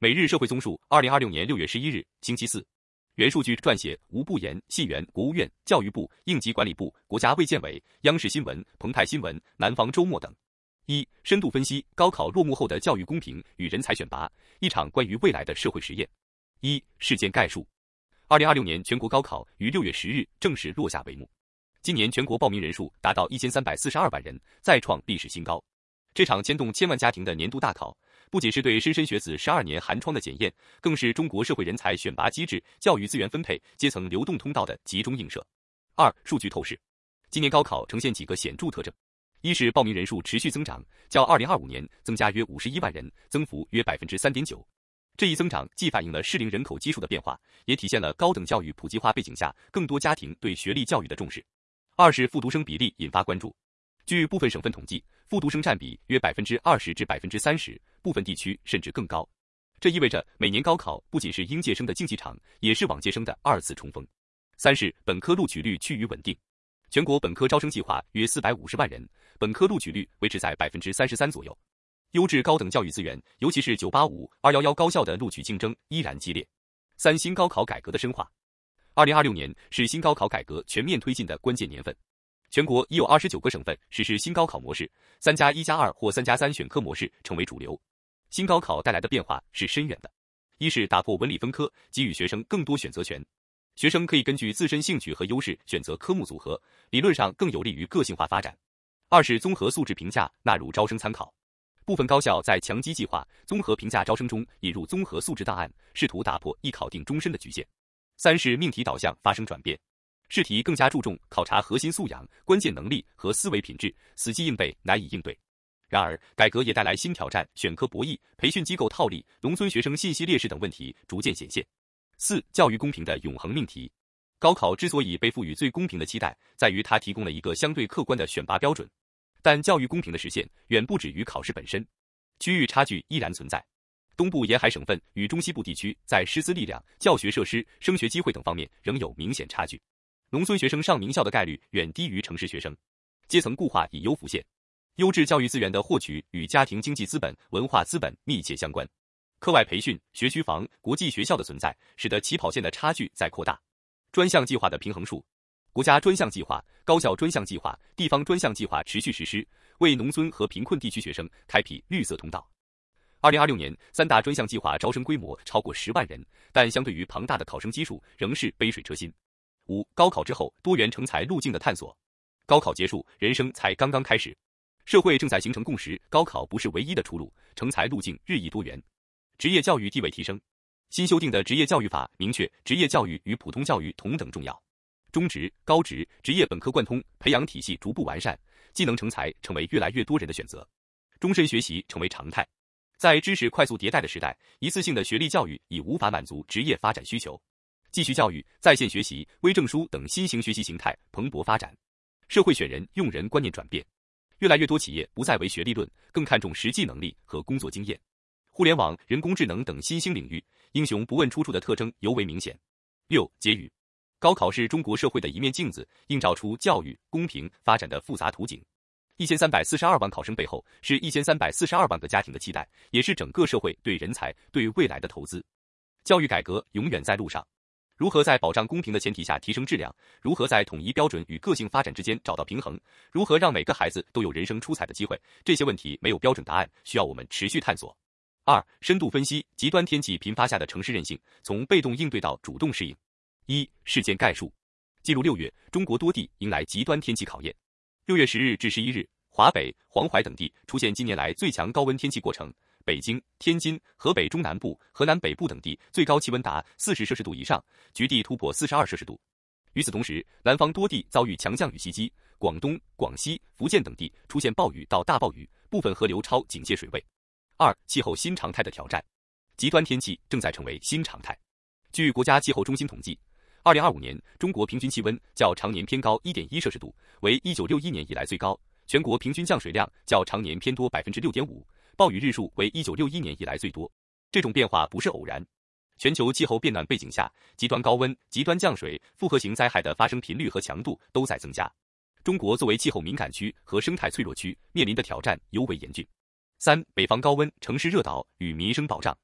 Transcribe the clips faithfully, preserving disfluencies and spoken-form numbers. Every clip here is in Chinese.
每日社会综述，二零二六年六月十一日，星期四。原数据撰写：吴步言、信源、国务院、教育部、应急管理部、国家卫健委、央视新闻、澎湃新闻、南方周末等。一、深度分析高考落幕后的教育公平与人才选拔，一场关于未来的社会实验。一、事件概述。二零二六年全国高考于六月十日正式落下帷幕。今年全国报名人数达到一千三百四十二万人，再创历史新高。这场牵动千万家庭的年度大考，不仅是对莘莘学子十二年寒窗的检验，更是中国社会人才选拔机制、教育资源分配、阶层流动通道的集中映射。二、数据透视。今年高考呈现几个显著特征：一是报名人数持续增长，较二零二五年增加约五十一万人，增幅约 百分之三点九。这一增长既反映了适龄人口基数的变化，也体现了高等教育普及化背景下更多家庭对学历教育的重视。二是复读生比例引发关注。据部分省份统计，复读生占比约 百分之二十 至 百分之三十， 部分地区甚至更高。这意味着每年高考不仅是应届生的竞技场，也是往届生的二次冲锋。三是本科录取率趋于稳定。全国本科招生计划约四百五十万人，本科录取率维持在 百分之三十三 左右。优质高等教育资源，尤其是九八五、二一一高校的录取竞争依然激烈。三、新高考改革的深化。二零二六年是新高考改革全面推进的关键年份。全国已有二十九个省份实施新高考模式，三加一加二或三加三选科模式成为主流。新高考带来的变化是深远的。一是打破文理分科，给予学生更多选择权。学生可以根据自身兴趣和优势选择科目组合，理论上更有利于个性化发展。二是综合素质评价纳入招生参考。部分高校在强基计划、综合评价招生中引入综合素质档案，试图打破一考定终身的局限。三是命题导向发生转变。试题更加注重考察核心素养、关键能力和思维品质，死记硬背难以应对。然而，改革也带来新挑战，选科博弈、培训机构套利、农村学生信息劣势等问题逐渐显现。四、教育公平的永恒命题。高考之所以被赋予最公平的期待，在于它提供了一个相对客观的选拔标准。但教育公平的实现远不止于考试本身，区域差距依然存在。东部沿海省份与中西部地区在师资力量、教学设施、升学机会等方面仍有明显差距。农村学生上名校的概率远低于城市学生，阶层固化已有浮现。优质教育资源的获取与家庭经济资本、文化资本密切相关。课外培训、学区房、国际学校的存在，使得起跑线的差距在扩大。专项计划的平衡术。国家专项计划、高校专项计划、地方专项计划持续实施，为农村和贫困地区学生开辟绿色通道。二零二六年，三大专项计划招生规模超过十万人，但相对于庞大的考生基数，仍是杯水车薪。五、高考之后多元成才路径的探索。高考结束，人生才刚刚开始，社会正在形成共识，高考不是唯一的出路，成才路径日益多元。职业教育地位提升。新修订的职业教育法明确，职业教育与普通教育同等重要。中职、高职、职业本科贯通，培养体系逐步完善，技能成才成为越来越多人的选择，终身学习成为常态。在知识快速迭代的时代，一次性的学历教育已无法满足职业发展需求。继续教育、在线学习、微证书等新型学习形态蓬勃发展，社会选人用人观念转变，越来越多企业不再唯学历论，更看重实际能力和工作经验。互联网、人工智能等新兴领域，英雄不问出处的特征尤为明显。六、结语。高考是中国社会的一面镜子，映照出教育公平发展的复杂图景。一千三百四十二万考生背后，是一千三百四十二万个家庭的期待，也是整个社会对人才、对未来的投资。教育改革永远在路上。如何在保障公平的前提下提升质量？如何在统一标准与个性发展之间找到平衡？如何让每个孩子都有人生出彩的机会？这些问题没有标准答案，需要我们持续探索。二、深度分析极端天气频发下的城市韧性，从被动应对到主动适应。一、事件概述。进入六月，中国多地迎来极端天气考验。六月十日至十一日，华北、黄淮等地出现近年来最强高温天气过程。北京、天津、河北中南部、河南北部等地最高气温达四十摄氏度以上，局地突破四十二摄氏度。与此同时，南方多地遭遇强降雨袭击，广东、广西、福建等地出现暴雨到大暴雨，部分河流超警戒水位。二、气候新常态的挑战。极端天气正在成为新常态。据国家气候中心统计，二零二五年中国平均气温较常年偏高 一点一摄氏度，为一九六一年以来最高，全国平均降水量较常年偏多 百分之六点五。暴雨日数为一九六一年以来最多，这种变化不是偶然。全球气候变暖背景下，极端高温、极端降水、复合型灾害的发生频率和强度都在增加。中国作为气候敏感区和生态脆弱区，面临的挑战尤为严峻。三、北方高温、城市热岛与民生保障。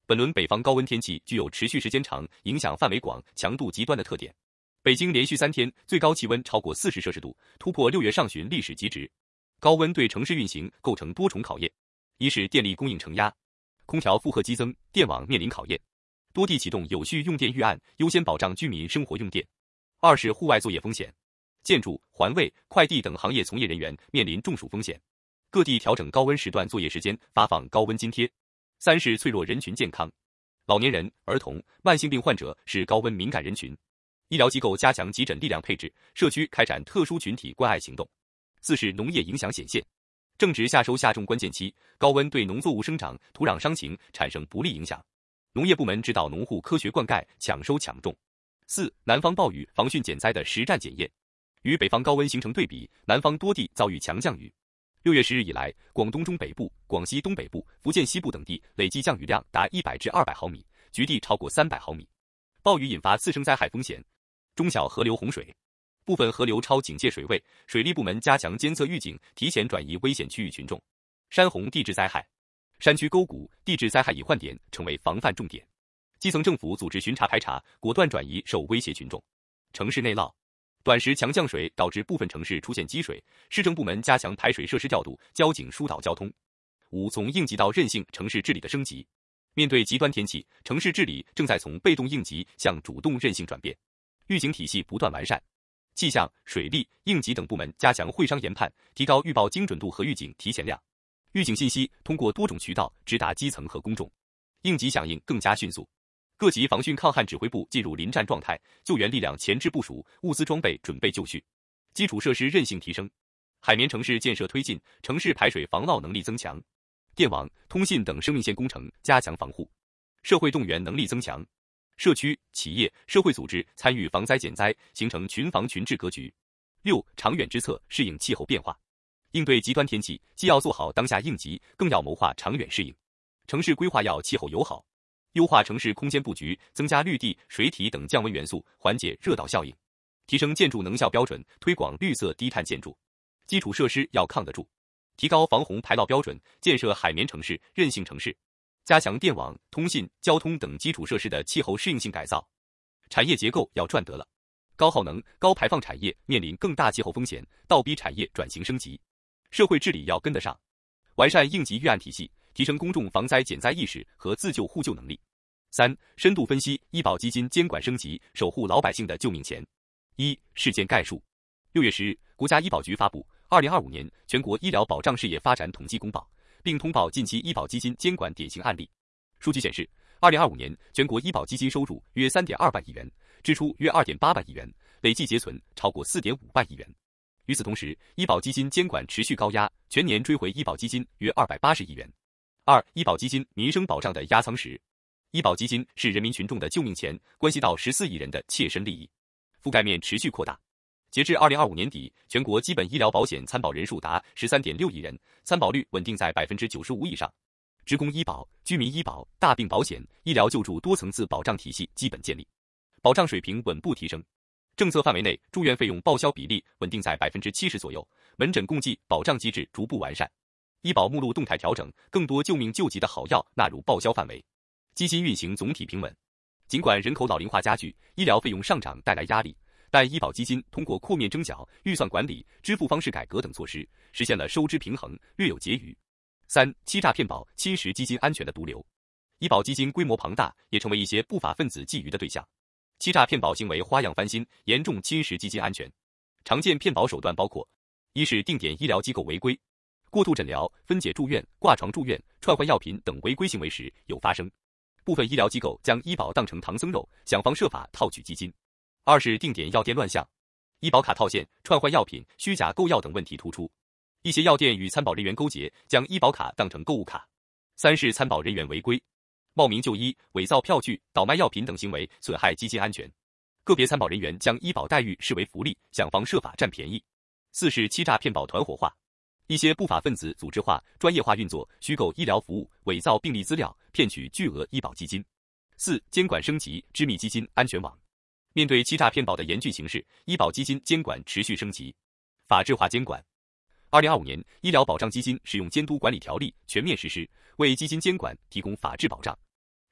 本轮北方高温天气具有持续时间长、影响范围广、强度极端的特点。北京连续三天最高气温超过四十摄氏度，突破六月上旬历史极值。高温对城市运行构成多重考验：一是电力供应承压，空调负荷激增，电网面临考验，多地启动有序用电预案，优先保障居民生活用电；二是户外作业风险，建筑、环卫、快递等行业从业人员面临中暑风险，各地调整高温时段作业时间，发放高温津贴；三是脆弱人群健康，老年人、儿童、慢性病患者是高温敏感人群，医疗机构加强急诊力量配置，社区开展特殊群体关爱行动；四是农业影响显现，正值夏收夏种关键期，高温对农作物生长、土壤伤情产生不利影响，农业部门指导农户科学灌溉、抢收抢种。四、南方暴雨防汛减灾的实战检验。与北方高温形成对比，南方多地遭遇强降雨。六月十日以来，广东中北部、广西东北部、福建西部等地累计降雨量达一百至二百毫米，局地超过三百毫米。暴雨引发次生灾害风险，中小河流洪水，部分河流超警戒水位，水利部门加强监测预警，提前转移危险区域群众。山洪地质灾害，山区沟谷地质灾害隐患点成为防范重点，基层政府组织巡查排查，果断转移受威胁群众。城市内涝，短时强降水导致部分城市出现积水，市政部门加强排水设施调度，交警疏导交通。五、从应急到韧性城市治理的升级。面对极端天气，城市治理正在从被动应急向主动韧性转变，预警体系不断完善，气象、水利、应急等部门加强会商研判，提高预报精准度和预警提前量，预警信息通过多种渠道直达基层和公众，应急响应更加迅速。各级防汛抗旱指挥部进入临战状态，救援力量前置部署，物资装备准备就绪，基础设施韧性提升，海绵城市建设推进，城市排水防涝能力增强，电网、通信等生命线工程加强防护，社会动员能力增强，社区、企业、社会组织参与防灾减灾，形成群防群治格局。六、长远之策，适应气候变化。应对极端天气，既要做好当下应急，更要谋划长远适应。城市规划要气候友好，优化城市空间布局，增加绿地、水体等降温元素，缓解热岛效应，提升建筑能效标准，推广绿色低碳建筑。基础设施要抗得住，提高防洪排涝标准，建设海绵城市、韧性城市，加强电网、通信、交通等基础设施的气候适应性改造。产业结构要赚得了，高耗能、高排放产业面临更大气候风险，倒逼产业转型升级。社会治理要跟得上，完善应急预案体系，提升公众防灾减灾意识和自救互救能力。三、深度分析医保基金监管升级，守护老百姓的救命钱。一、事件概述。六月十日，国家医保局发布《二零二五年全国医疗保障事业发展统计公报》，并通报近期医保基金监管典型案例。数据显示，二零二五年全国医保基金收入约 三点二万亿元，支出约 二点八万亿元，累计结存超过 四点五万亿元。与此同时，医保基金监管持续高压，全年追回医保基金约二百八十亿元。二、医保基金民生保障的压舱石。医保基金是人民群众的救命钱，关系到十四亿人的切身利益，覆盖面持续扩大。截至二零二五年底，全国基本医疗保险参保人数达 十三点六亿人，参保率稳定在 百分之九十五 以上。职工医保、居民医保、大病保险、医疗救助多层次保障体系基本建立，保障水平稳步提升。政策范围内，住院费用报销比例稳定在 百分之七十 左右，门诊共济保障机制逐步完善，医保目录动态调整，更多救命救急的好药纳入报销范围，基金运行总体平稳。尽管人口老龄化加剧，医疗费用上涨带来压力，但医保基金通过扩面征缴、预算管理、支付方式改革等措施，实现了收支平衡，略有结余。三、欺诈骗保侵蚀基金安全的毒瘤。医保基金规模庞大，也成为一些不法分子觊觎的对象。欺诈骗保行为花样翻新，严重侵蚀基金安全。常见骗保手段包括：一是定点医疗机构违规，过度诊疗、分解住院、挂床住院、串换药品等违规行为时有发生。部分医疗机构将医保当成唐僧肉，想方设法套取基金。二是定点药店乱象，医保卡套现、串换药品、虚假购药等问题突出，一些药店与参保人员勾结，将医保卡当成购物卡。三是参保人员违规，冒名就医、伪造票据、倒卖药品等行为损害基金安全，个别参保人员将医保待遇视为福利，想方设法占便宜。四是欺诈骗保团伙化，一些不法分子组织化、专业化运作，虚构医疗服务，伪造病历资料，骗取巨额医保基金。四、监管升级，织密基金安全网。面对欺诈骗保的严峻形势，医保基金监管持续升级，法治化监管。二零二五年，医疗保障基金使用监督管理条例全面实施，为基金监管提供法治保障。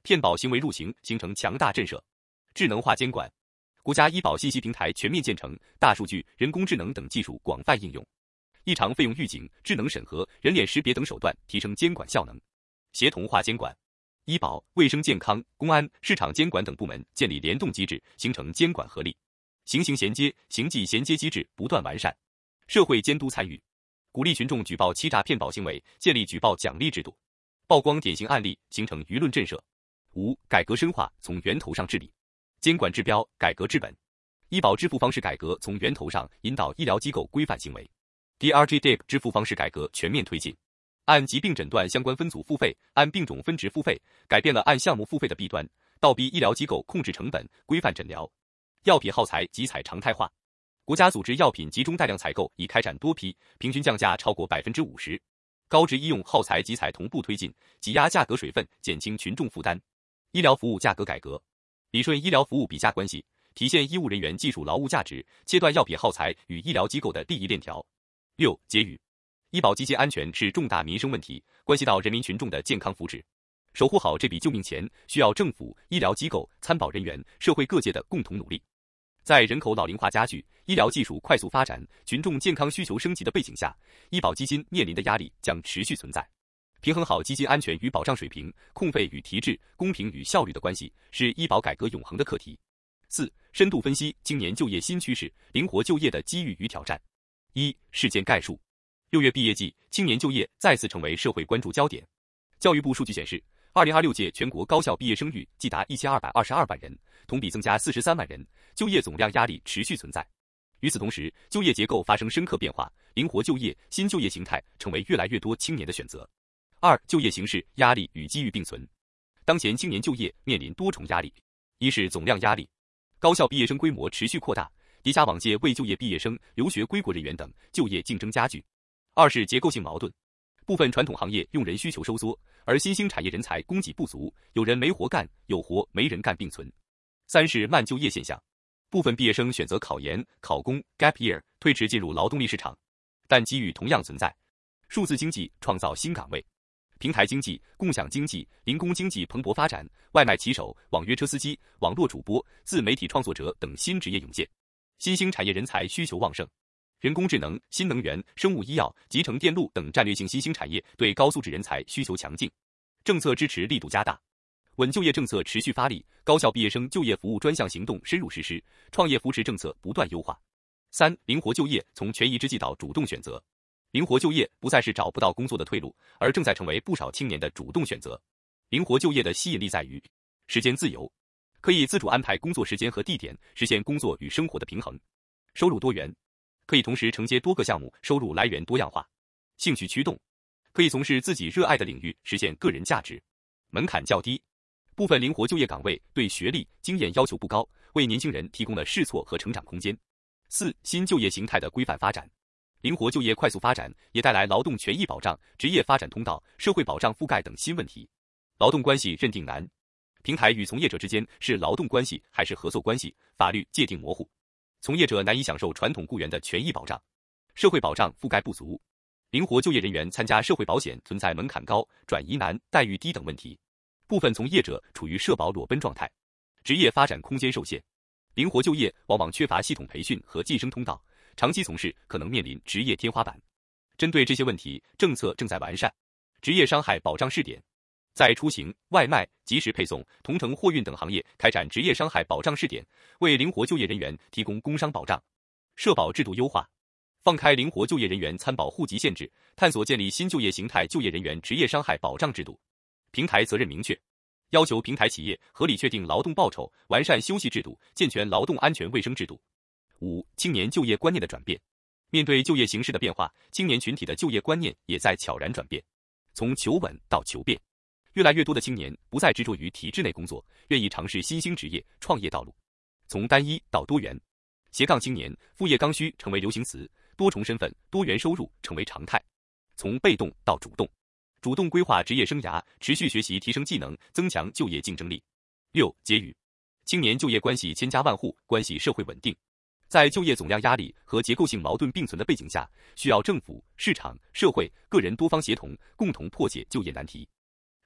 骗保行为入刑，形成强大震慑。智能化监管，国家医保信息平台全面建成，大数据、人工智能等技术广泛应用，异常费用预警、智能审核、人脸识别等手段提升监管效能。协同化监管，医保、卫生健康、公安、市场监管等部门建立联动机制，形成监管合力，刑刑衔接、刑纪衔接机制不断完善。社会监督参与，鼓励群众举报欺诈骗保行为，建立举报奖励制度，曝光典型案例，形成舆论震慑。五、改革深化，从源头上治理，监管治标，改革治本。医保支付方式改革从源头上引导医疗机构规范行为。D R G D I P 支付方式改革全面推进，按疾病诊断相关分组付费，按病种分值付费，改变了按项目付费的弊端，倒逼医疗机构控制成本，规范诊疗。药品耗材集采常态化，国家组织药品集中带量采购，已开展多批，平均降价超过百分之五十。高值医用耗材集采同步推进，挤压价格水分，减轻群众负担。医疗服务价格改革，理顺医疗服务比价关系，体现医务人员技术劳务价值，切断药品耗材与医疗机构的利益链条。六、结语，医保基金安全是重大民生问题，关系到人民群众的健康福祉，守护好这笔救命钱，需要政府、医疗机构、参保人员、社会各界的共同努力。在人口老龄化加剧、医疗技术快速发展、群众健康需求升级的背景下，医保基金面临的压力将持续存在。平衡好基金安全与保障水平、控费与提质、公平与效率的关系，是医保改革永恒的课题。四、深度分析青年就业新趋势、灵活就业的机遇与挑战。一、事件概述。六月毕业季，青年就业再次成为社会关注焦点。教育部数据显示，二零二六届全国高校毕业生育计达一千二百二十二万人，同比增加四十三万人，就业总量压力持续存在。与此同时，就业结构发生深刻变化，灵活就业、新就业形态成为越来越多青年的选择。二、就业形势压力与机遇并存。当前青年就业面临多重压力，一是总量压力，高校毕业生规模持续扩大，叠加往届未就业毕业生、留学归国人员等，就业竞争加剧。二是结构性矛盾，部分传统行业用人需求收缩，而新兴产业人才供给不足，有人没活干，有活没人干并存。三是慢就业现象，部分毕业生选择考研、考公 gap year 推迟进入劳动力市场，但机遇同样存在。数字经济创造新岗位，平台经济、共享经济、零工经济蓬勃发展，外卖骑手、网约车司机、网络主播、自媒体创作者等新职业涌现，新兴产业人才需求旺盛。人工智能、新能源、生物医药、集成电路等战略性新兴产业对高素质人才需求强劲，政策支持力度加大，稳就业政策持续发力，高校毕业生就业服务专项行动深入实施，创业扶持政策不断优化。三、灵活就业从权宜之计到主动选择，灵活就业不再是找不到工作的退路，而正在成为不少青年的主动选择。灵活就业的吸引力在于时间自由，可以自主安排工作时间和地点，实现工作与生活的平衡；收入多元，可以同时承接多个项目，收入来源多样化；兴趣驱动，可以从事自己热爱的领域，实现个人价值；门槛较低，部分灵活就业岗位对学历、经验要求不高，为年轻人提供了试错和成长空间。四、新就业形态的规范发展，灵活就业快速发展也带来劳动权益保障、职业发展通道、社会保障覆盖等新问题。劳动关系认定难，平台与从业者之间是劳动关系还是合作关系，法律界定模糊，从业者难以享受传统雇员的权益保障，社会保障覆盖不足，灵活就业人员参加社会保险存在门槛高、转移难、待遇低等问题，部分从业者处于社保裸奔状态，职业发展空间受限。灵活就业往往缺乏系统培训和晋升通道，长期从事可能面临职业天花板。针对这些问题，政策正在完善。职业伤害保障试点，在出行、外卖、即时配送、同城货运等行业开展职业伤害保障试点，为灵活就业人员提供工伤保障。社保制度优化，放开灵活就业人员参保户籍限制，探索建立新就业形态就业人员职业伤害保障制度。平台责任明确，要求平台企业合理确定劳动报酬，完善休息制度，健全劳动安全卫生制度。五、青年就业观念的转变，面对就业形势的变化，青年群体的就业观念也在悄然转变，从求稳到求变，越来越多的青年不再执着于体制内工作，愿意尝试新兴职业、创业道路。从单一到多元，斜杠青年、副业刚需成为流行词，多重身份、多元收入成为常态。从被动到主动，主动规划职业生涯，持续学习提升技能，增强就业竞争力。六、结语，青年就业关系千家万户，关系社会稳定。在就业总量压力和结构性矛盾并存的背景下，需要政府、市场、社会、个人多方协同，共同破解就业难题。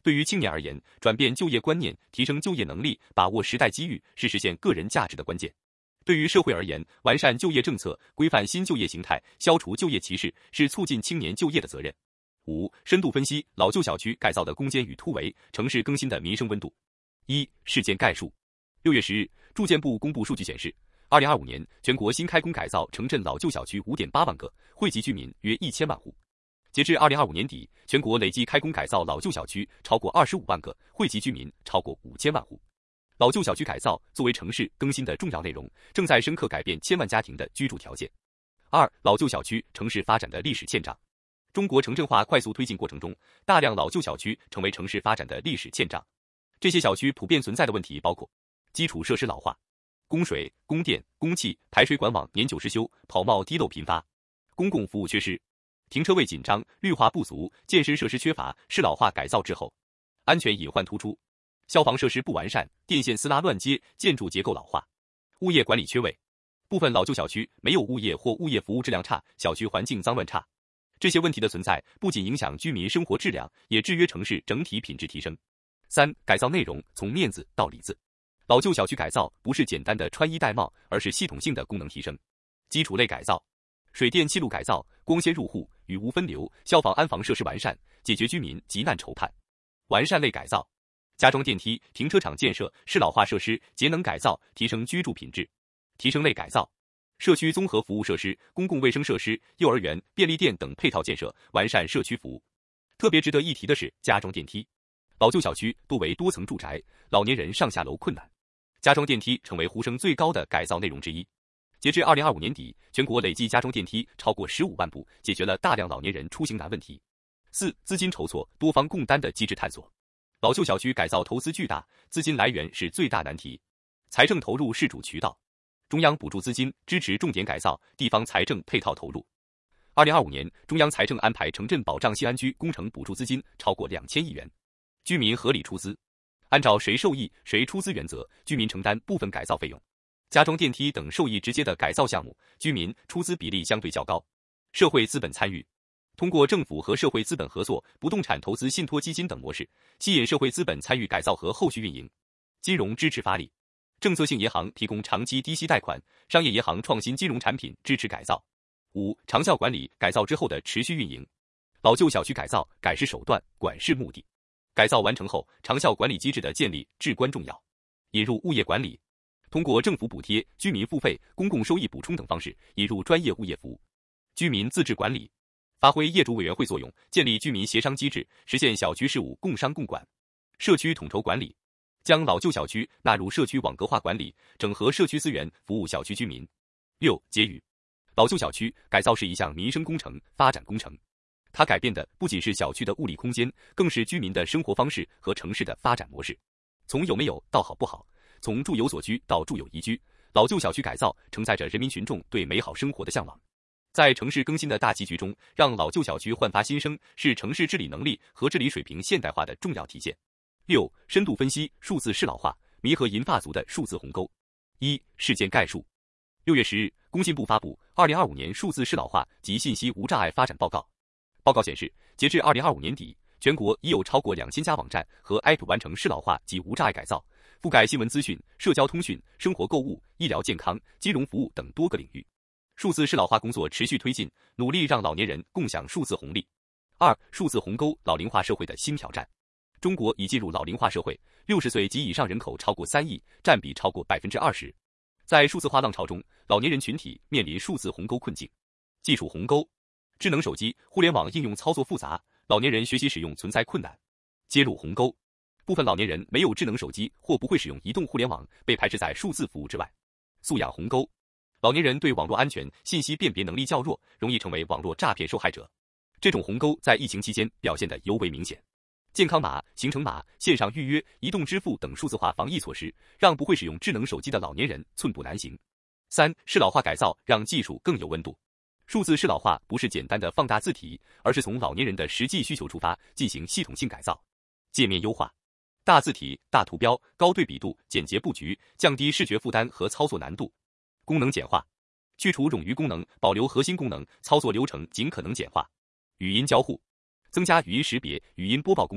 对于青年而言，转变就业观念，提升就业能力，把握时代机遇，是实现个人价值的关键。对于社会而言，完善就业政策，规范新就业形态，消除就业歧视，是促进青年就业的责任。五、深度分析老旧小区改造的攻坚与突围，城市更新的民生温度。一、事件概述。六月十日，住建部公布数据显示，二零二五年全国新开工改造城镇老旧小区 五点八万个，惠及居民约一千万户。截至二零二五年底，全国累计开工改造老旧小区超过二十五万个，惠及居民超过五千万户。老旧小区改造作为城市更新的重要内容，正在深刻改变千万家庭的居住条件。二、老旧小区城市发展的历史欠账。中国城镇化快速推进过程中，大量老旧小区成为城市发展的历史欠账。这些小区普遍存在的问题包括基础设施老化、供水、供电、供气、排水管网年久失修、跑冒滴漏频发、公共服务缺失、停车位紧张、绿化不足、健身设施缺乏、适老化改造滞后、安全隐患突出、消防设施不完善、电线丝拉乱接、建筑结构老化、物业管理缺位。部分老旧小区没有物业或物业服务质量差，小区环境脏乱差。这些问题的存在不仅影响居民生活质量，也制约城市整体品质提升。三、改造内容从面子到里子。老旧小区改造不是简单的穿衣戴帽，而是系统性的功能提升。基础类改造、水电气路改造、光纤入户、雨污分流、消防安防设施完善，解决居民急难愁盼。完善类改造、加装电梯、停车场建设、适老化设施、节能改造，提升居住品质。提升类改造、社区综合服务设施、公共卫生设施、幼儿园、便利店等配套建设，完善社区服务。特别值得一提的是加装电梯。老旧小区多为多层住宅，老年人上下楼困难，加装电梯成为呼声最高的改造内容之一。截至二零二五年底，全国累计加装电梯超过十五万部，解决了大量老年人出行难问题。四、资金筹措多方共担的机制探索。老旧小区改造投资巨大，资金来源是最大难题，财政投入是主渠道。中央补助资金支持重点改造，地方财政配套投入。二零二五年，中央财政安排城镇保障新安居工程补助资金超过两千亿元，居民合理出资，按照谁受益谁出资原则，居民承担部分改造费用。加装电梯等受益直接的改造项目，居民出资比例相对较高。社会资本参与，通过政府和社会资本合作、不动产投资信托基金等模式，吸引社会资本参与改造和后续运营。金融支持发力，政策性银行提供长期低息贷款，商业银行创新金融产品支持改造。五、长效管理改造之后的持续运营。老旧小区改造，改是手段，管是目的。改造完成后，长效管理机制的建立至关重要。引入物业管理，通过政府补贴、居民付费、公共收益补充等方式，引入专业物业服务。居民自治管理，发挥业主委员会作用，建立居民协商机制，实现小区事务共商共管。社区统筹管理，将老旧小区纳入社区网格化管理，整合社区资源，服务小区居民。六、结语。老旧小区改造是一项民生工程、发展工程，它改变的不仅是小区的物理空间，更是居民的生活方式和城市的发展模式。从有没有到好不好，从住有所居到住有宜居，老旧小区改造承载着人民群众对美好生活的向往。在城市更新的大棋局中，让老旧小区焕发新生，是城市治理能力和治理水平现代化的重要体现。六、深度分析数字适老化，弥合银发族的数字鸿沟。一、事件概述。六月十日，工信部发布《二零二五年数字适老化及信息无障碍发展报告》。报告显示，截至二零二五年底，全国已有超过两千家网站和 A P P 完成适老化及无障碍改造，覆盖新闻资讯、社交通讯、生活购物、医疗健康、金融服务等多个领域。数字适老化工作持续推进，努力让老年人共享数字红利。二、数字鸿沟，老龄化社会的新挑战。中国已进入老龄化社会，六十岁及以上人口超过三亿，占比超过百分之二十。在数字化浪潮中，老年人群体面临数字鸿沟困境。技术鸿沟，智能手机、互联网应用操作复杂，老年人学习使用存在困难。接入鸿沟，部分老年人没有智能手机或不会使用移动互联网，被排斥在数字服务之外。素养鸿沟，老年人对网络安全、信息辨别能力较弱，容易成为网络诈骗受害者。这种鸿沟在疫情期间表现得尤为明显。健康码、行程码、线上预约、移动支付等数字化防疫措施，让不会使用智能手机的老年人寸步难行。三、适老化改造让技术更有温度。数字适老化不是简单的放大字体，而是从老年人的实际需求出发，进行系统性改造。界面优化，大字体、大图标、高对比度、简洁布局，降低视觉负担和操作难度。功能简化，去除冗余功能，保留核心功能，操作流程尽可能简化。语音交互，增加语音识别、语音播报功能，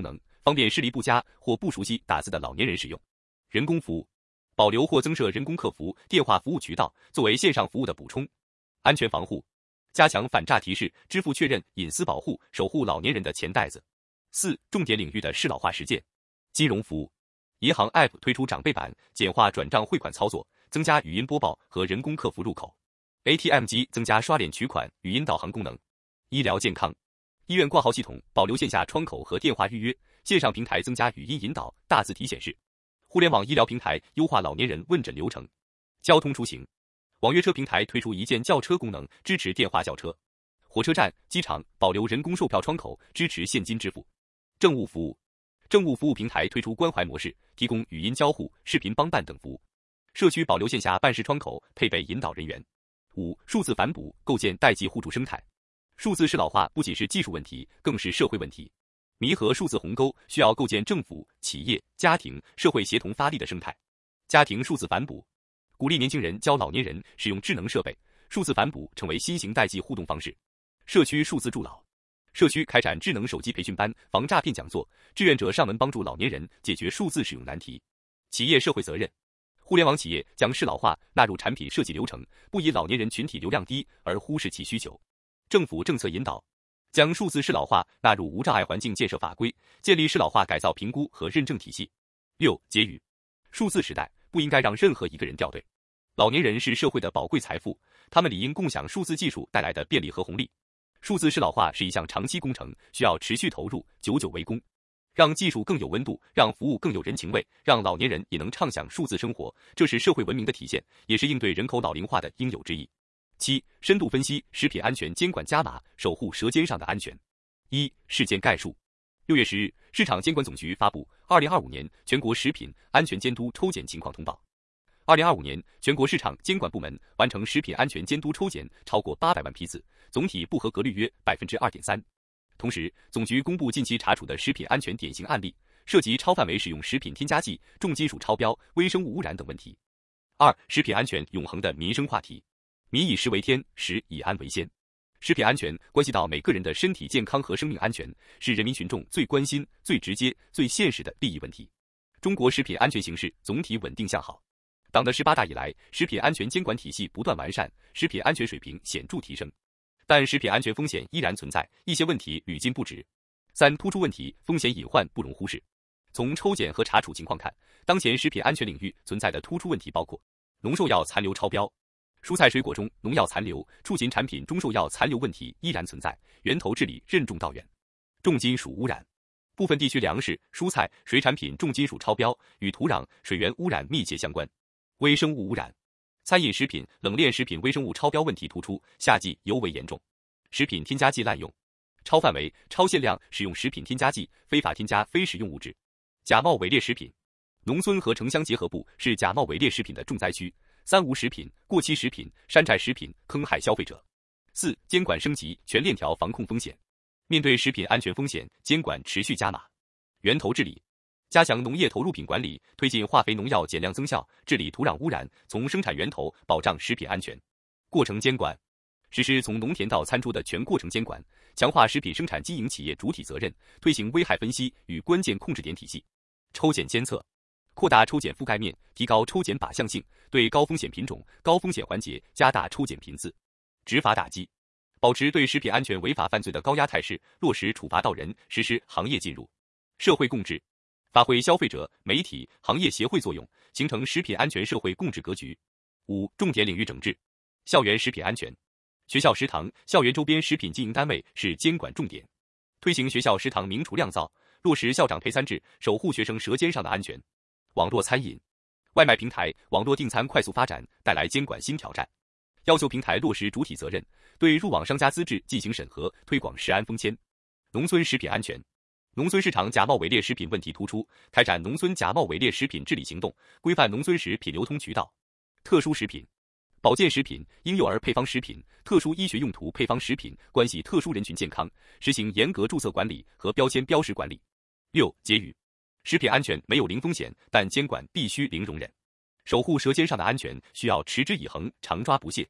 方便视力不佳或不熟悉打字的老年人使用。人工服务，保留或增设人工客服、电话服务渠道，作为线上服务的补充。安全防护，加强反诈提示、支付确认、隐私保护，守护老年人的钱袋子。四、重点领域的适老化实践。金融服务，银行 App 推出长辈版，简化转账汇款操作，增加语音播报和人工客服入口。A T M 机增加刷脸取款、语音导航功能。医疗健康，医院挂号系统保留线下窗口和电话预约，线上平台增加语音引导、大字体显示。互联网医疗平台优化老年人问诊流程。交通出行，网约车平台推出一键叫车功能，支持电话叫车。火车站、机场保留人工售票窗口，支持现金支付。政务服务，政务服务平台推出关怀模式，提供语音交互、视频帮办等服务。社区保留线下办事窗口，配备引导人员。五、数字反哺，构建代际互助生态。数字适老化不仅是技术问题，更是社会问题。弥合数字鸿沟，需要构建政府、企业、家庭、社会协同发力的生态。家庭数字反哺，鼓励年轻人教老年人使用智能设备，数字反哺成为新型代际互动方式。社区数字助老，社区开展智能手机培训班、防诈骗讲座，志愿者上门帮助老年人解决数字使用难题。企业社会责任，互联网企业将适老化纳入产品设计流程，不以老年人群体流量低而忽视其需求。政府政策引导，将数字适老化纳入无障碍环境建设法规，建立适老化改造评估和认证体系。六、结语，数字时代不应该让任何一个人掉队。老年人是社会的宝贵财富，他们理应共享数字技术带来的便利和红利。数字适老化是一项长期工程，需要持续投入，久久为功。让技术更有温度，让服务更有人情味，让老年人也能畅享数字生活，这是社会文明的体现，也是应对人口老龄化的应有之义。七、深度分析食品安全监管加码，守护舌尖上的安全。一、事件概述。六月十日，市场监管总局发布二零二五年全国食品安全监督抽检情况通报。二零二五年，全国市场监管部门完成食品安全监督抽检超过八百万批次，总体不合格率约 百分之二点三。同时，总局公布近期查处的食品安全典型案例，涉及超范围使用食品添加剂、重金属超标、微生物污染等问题。二、食品安全永恒的民生话题。民以食为天，食以安为先。食品安全关系到每个人的身体健康和生命安全，是人民群众最关心、最直接、最现实的利益问题。中国食品安全形势总体稳定向好。党的十八大以来，食品安全监管体系不断完善，食品安全水平显著提升。但食品安全风险依然存在，一些问题屡禁不止。三、突出问题、风险隐患不容忽视。从抽检和查处情况看，当前食品安全领域存在的突出问题包括农兽药残留超标。蔬菜水果中农药残留、畜禽产品中兽药残留问题依然存在，源头治理任重道远。重金属污染，部分地区粮食、蔬菜、水产品重金属超标，与土壤、水源污染密切相关。微生物污染，餐饮食品、冷链食品微生物超标问题突出，夏季尤为严重。食品添加剂滥用，超范围、超限量使用食品添加剂，非法添加非食用物质。假冒伪劣食品，农村和城乡结合部是假冒伪劣食品的重灾区。三无食品、过期食品、山寨食品坑害消费者。四、监管升级，全链条防控风险。面对食品安全风险，监管持续加码。源头治理，加强农业投入品管理，推进化肥农药减量增效，治理土壤污染，从生产源头保障食品安全。过程监管，实施从农田到餐桌的全过程监管，强化食品生产经营企业主体责任，推行危害分析与关键控制点体系。抽检监测，扩大抽检覆盖面，提高抽检靶向性，对高风险品种、高风险环节加大抽检频次。执法打击，保持对食品安全违法犯罪的高压态势，落实处罚到人，实施行业禁入。社会共治，发挥消费者、媒体、行业协会作用，形成食品安全社会共治格局。五、重点领域整治，校园食品安全。学校食堂、校园周边食品经营单位是监管重点，推行学校食堂明厨亮灶，落实校长陪餐制，守护学生舌尖上的安全。网络餐饮、外卖平台、网络订餐快速发展，带来监管新挑战。要求平台落实主体责任，对入网商家资质进行审核，推广食安风签。农村食品安全，农村市场假冒伪劣食品问题突出，开展农村假冒伪劣食品治理行动，规范农村食品流通渠道。特殊食品，保健食品、婴幼儿配方食品、特殊医学用途配方食品关系特殊人群健康，实行严格注册管理和标签标识管理。六、结语，食品安全没有零风险，但监管必须零容忍。守护舌尖上的安全，需要持之以恒、常抓不懈。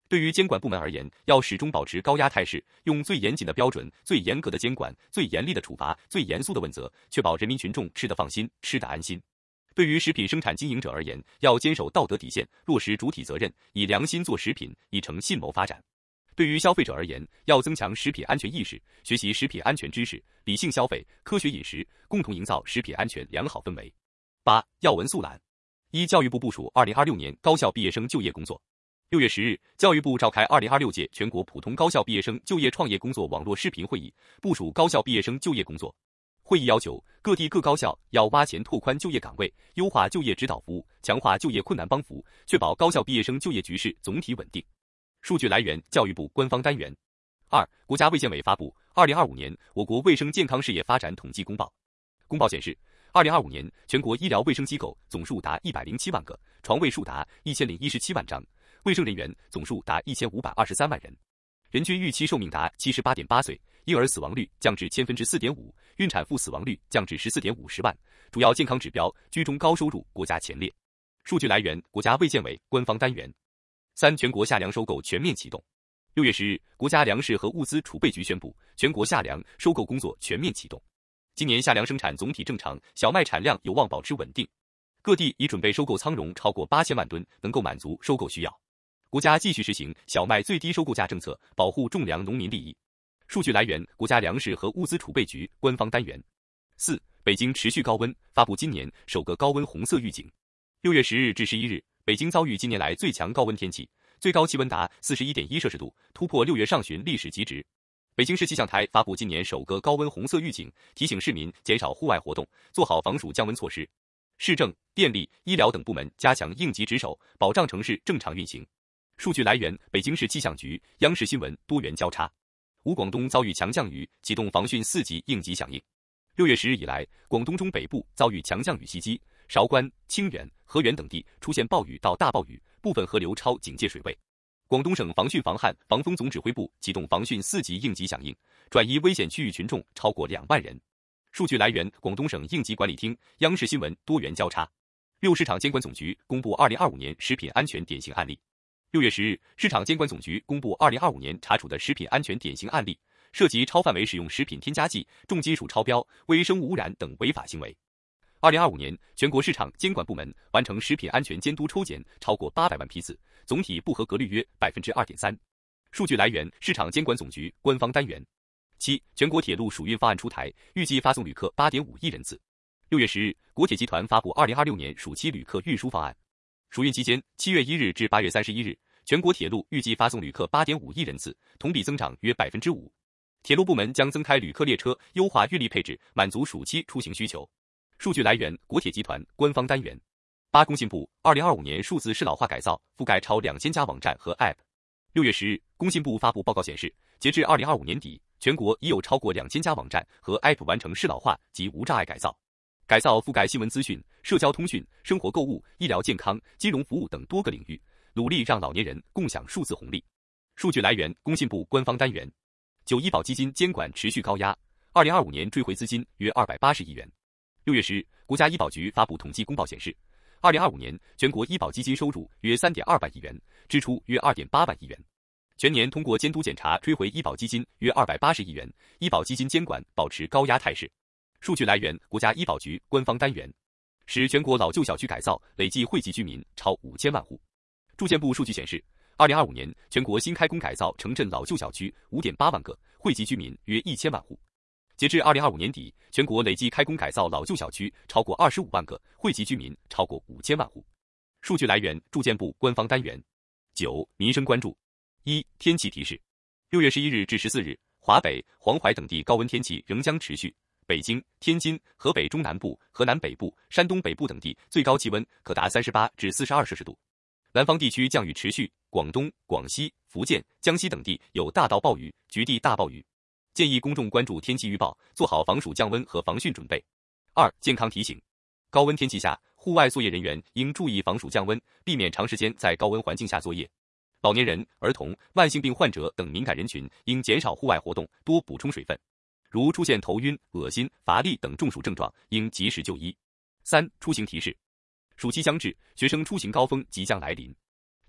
对于监管部门而言，要始终保持高压态势，用最严谨的标准、最严格的监管、最严厉的处罚、最严肃的问责，确保人民群众吃得放心、吃得安心。对于食品生产经营者而言，要坚守道德底线，落实主体责任，以良心做食品，以诚信谋发展。对于消费者而言，要增强食品安全意识，学习食品安全知识，理性消费，科学饮食，共同营造食品安全良好氛围。八、要闻速览。一、教育部部署二零二六年高校毕业生就业工作。六月十日，教育部召开二零二六届全国普通高校毕业生就业创业工作网络视频会议，部署高校毕业生就业工作。会议要求，各地各高校要挖潜拓宽就业岗位，优化就业指导服务，强化就业困难帮扶，确保高校毕业生就业局势总体稳定。数据来源：教育部官方单元。二、国家卫健委发布《二零二五年我国卫生健康事业发展统计公报》。公报显示，二零二五年全国医疗卫生机构总数达一百零七万个，床位数达一千零一十七万张，卫生人员总数达一千五百二十三万人，人均预期寿命达七十八点八岁，婴儿死亡率降至千分之四点五，孕产妇死亡率降至十四点五十万，主要健康指标居中高收入国家前列。数据来源：国家卫健委官方单元。三、全国夏粮收购全面启动。六月十日，国家粮食和物资储备局宣布，全国夏粮收购工作全面启动。今年夏粮生产总体正常，小麦产量有望保持稳定。各地已准备收购仓容超过八千万吨，能够满足收购需要。国家继续实行小麦最低收购价政策，保护种粮农民利益。数据来源：国家粮食和物资储备局官方单元。四、北京持续高温，发布今年首个高温红色预警。六月十日至十一日，北京遭遇近年来最强高温天气，最高气温达 四十一点一摄氏度，突破六月上旬历史极值。北京市气象台发布今年首个高温红色预警，提醒市民减少户外活动，做好防暑降温措施。市政、电力、医疗等部门加强应急值守，保障城市正常运行。数据来源：北京市气象局、央视新闻多元交叉。五、广东遭遇强降雨，启动防汛四级应急响应。六月十日以来，广东中北部遭遇强降雨袭击，韶关、清远、河源等地出现暴雨到大暴雨，部分河流超警戒水位。广东省防汛防旱防风总指挥部启动防汛四级应急响应，转移危险区域群众超过两万人。数据来源：广东省应急管理厅、央视新闻多元交叉。六、市场监管总局公布二零二五年食品安全典型案例。六月十日，市场监管总局公布二零二五年查处的食品安全典型案例，涉及超范围使用食品添加剂、重金属超标、微生物污染等违法行为。二零二五年，全国市场监管部门完成食品安全监督抽检超过八百万批次，总体不合格率约 百分之二点三。数据来源：市场监管总局官方单元。七、全国铁路暑运方案出台，预计发送旅客 八点五亿人次。六月十日，国铁集团发布二零二六年暑期旅客运输方案。暑运期间，七月一日至八月三十一日，全国铁路预计发送旅客 八点五亿人次，同比增长约 百分之五。铁路部门将增开旅客列车，优化运力配置，满足暑期出行需求。数据来源：国铁集团官方单元。八、工信部二零二五年数字适老化改造覆盖超两千家网站和 App。六月十日，工信部发布报告显示，截至二零二五年底，全国已有超过两千家网站和 App 完成适老化及无障碍改造。改造覆盖新闻资讯、社交通讯、生活购物、医疗健康、金融服务等多个领域，努力让老年人共享数字红利。数据来源：工信部官方单元。九、医保基金监管持续高压，二零二五年追回资金约二百八十亿元。六月十日，国家医保局发布统计公报显示，二零二五年全国医保基金收入约三点二万亿元，支出约二点八万亿元。全年通过监督检查追回医保基金约二百八十亿元，医保基金监管保持高压态势。数据来源：国家医保局官方单元。使全国老旧小区改造累计惠及居民超五千万户。住建部数据显示，二零二五年全国新开工改造城镇老旧小区 五点八万个，惠及居民约一千万户。截至二零二五年底，全国累计开工改造老旧小区超过二十五万个，惠及居民超过五千万户。数据来源：住建部官方单元。九、民生关注。一、天气提示。六月十一日至十四日，华北、黄淮等地高温天气仍将持续。北京、天津、河北中南部、河南北部、山东北部等地最高气温可达三十八至四十二摄氏度。南方地区降雨持续，广东、广西、福建、江西等地有大到暴雨、局地大暴雨。建议公众关注天气预报，做好防暑降温和防汛准备。二、健康提醒。高温天气下，户外作业人员应注意防暑降温，避免长时间在高温环境下作业。老年人、儿童、慢性病患者等敏感人群应减少户外活动，多补充水分。如出现头晕、恶心、乏力等中暑症状，应及时就医。三、出行提示。暑期将至，学生出行高峰即将来临。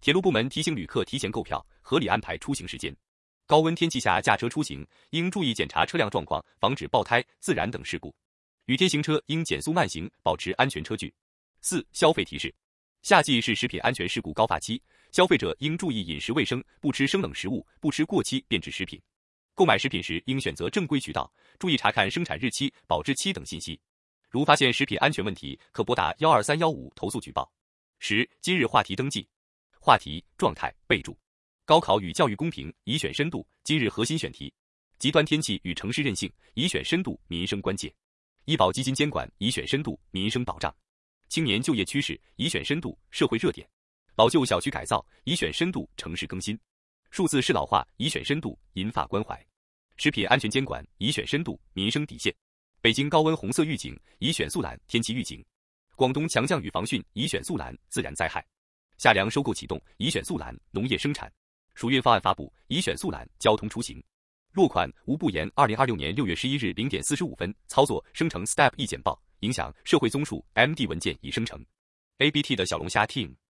铁路部门提醒旅客提前购票，合理安排出行时间。高温天气下驾车出行，应注意检查车辆状况，防止爆胎、自燃等事故。雨天行车应减速慢行，保持安全车距。四、消费提示：夏季是食品安全事故高发期，消费者应注意饮食卫生，不吃生冷食物，不吃过期变质食品。购买食品时应选择正规渠道，注意查看生产日期、保质期等信息。如发现食品安全问题，可拨打一二三一五投诉举报。十、今日话题登记。话题、状态、备注。高考与教育公平，宜选深度。今日核心选题：极端天气与城市韧性，宜选深度。民生关切。医保基金监管，宜选深度。民生保障。青年就业趋势，宜选深度。社会热点。老旧小区改造，宜选深度。城市更新。数字适老化，宜选深度。银发关怀。食品安全监管，宜选深度。民生底线。北京高温红色预警，宜选速览。天气预警。广东强降雨防汛，宜选速览。自然灾害。夏粮收购启动，宜选速览。农业生产。暑运方案发布，宜选速览。交通出行。落款吴不言，二零二六年六月十一日零点四十五分操作生成 Step 一简报，影响社会综述 M D 文件已生成。A B T 的小龙虾 Team。